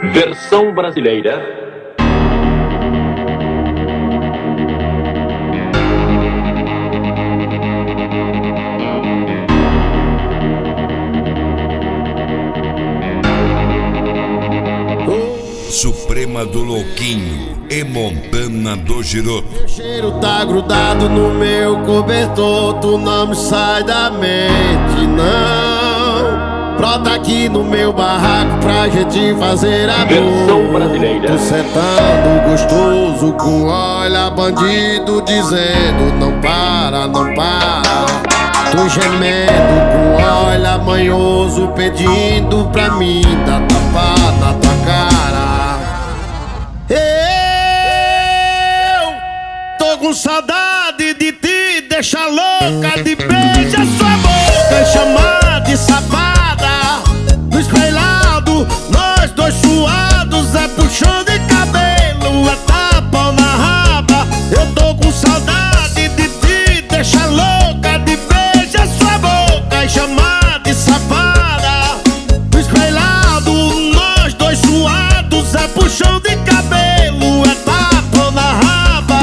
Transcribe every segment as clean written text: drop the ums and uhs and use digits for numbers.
Versão brasileira. Suprema do Louquinho e Montana do Giroto. Teu cheiro tá grudado no meu cobertor, tu não me sai da mente, não. Brota aqui no meu barraco pra gente fazer amor. Versão brasileira. Tu sentando gostoso com olha bandido dizendo não para, não para. Tu gemendo com olha manhoso pedindo pra mim dar tapa na tua cara. Eu tô com saudade de te deixar louca, de beijar sua boca e chamar de safada. No espelhado, nós dois suados, é puxão de cabelo, é tapa na raba. Eu tô com saudade de te deixar louca, de beijar sua boca e chamar de safada. No espelhado, nós dois suados, é puxão de cabelo, é tapa na raba.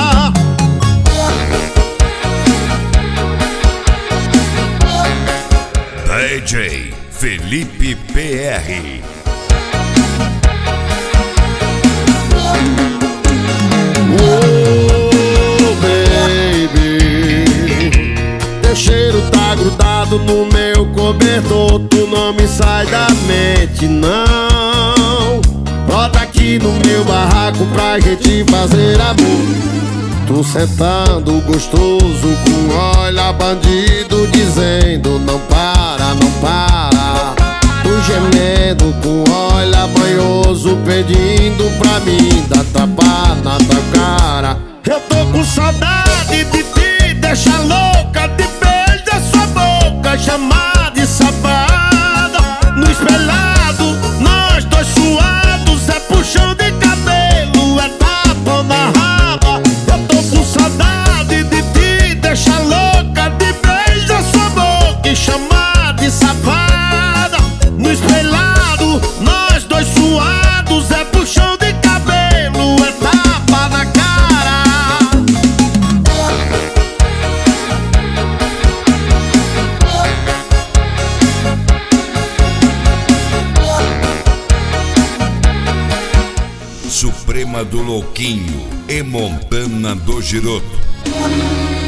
DJ Felipe PR. Oh, baby, teu cheiro tá grudado no meu cobertor, tu não me sai da mente, não. Brota aqui no meu barraco pra gente fazer amor. Tu sentando gostoso com olha bandido dizendo não para, não para. Tu gemendo com olha manhoso pedindo pra mim dar tapa na tua cara. Eu tô com saudade de te deixar louca, de beijar sua boca, chamar de safada. No espelhado, nós dois suados, é puxão de cabelo, é tapa na raba. Eu tô com saudade de te deixar louca, de beijar sua boca e chamar de safada. No espelhado, nós dois suados, é puxão de cabelo, é tapa na cara. Suprema do Louquinho e Montana do Giroto.